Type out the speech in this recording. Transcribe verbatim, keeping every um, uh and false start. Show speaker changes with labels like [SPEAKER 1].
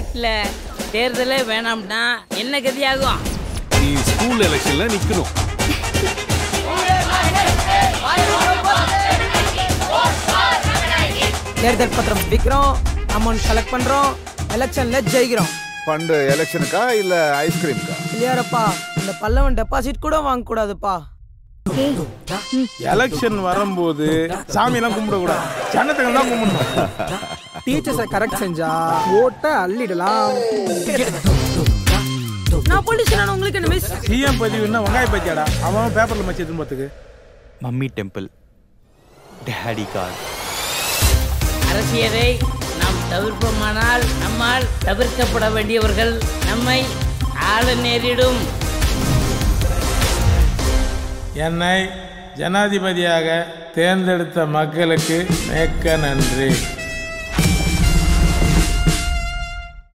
[SPEAKER 1] நாட்டுல தேர்தலே வேணாம்னா என்ன கதியாகும்?
[SPEAKER 2] நீ ஸ்கூல் எலெக்ஷன்ல நிக்கணும்.
[SPEAKER 3] தேர்தல் பத்திரம் விற்கிறோம், அமௌண்ட் கலெக்ட் பண்றோம், எலெக்ஷன்ல ஜெயிக்கிறோம்.
[SPEAKER 4] ஃபண்ட் எலெக்ஷனுக்கா இல்ல ஐஸ்கிரீம்க்கா?
[SPEAKER 3] இல்லையாரப்பா, இந்த பல்லவன் டெபாசிட் கூட வாங்க கூடாதுப்பா.
[SPEAKER 5] எலெக்ஷன் வரும்போது சாமி எல்லாம் கும்பிட கூடாது, ஜனத்தை தான் கும்பிடணும்.
[SPEAKER 3] டீச்சர்ஸை கரெக்ட் செஞ்சா ஓட்ட அள்ளிடலாம். நான் பொலிட்டிஷியன், உங்களுக்கு என்ன மிஸ்?
[SPEAKER 5] சிஎம் பதிவுன்னா வெங்காய பச்சியாடா, அவன் பேப்பர்ல மச்சி திரும்பத்துக்கு.
[SPEAKER 6] Mummy temple, daddy card.
[SPEAKER 1] அரசியலை நாம் தவிர்ப்போமானால் நம்மால் தவிர்க்கப்பட வேண்டியவர்கள் நம்மை ஆள நேரிடும்.
[SPEAKER 5] என்னை ஜனாதிபதியாக தேர்ந்தெடுத்த மக்களுக்கு மிக்க நன்றி.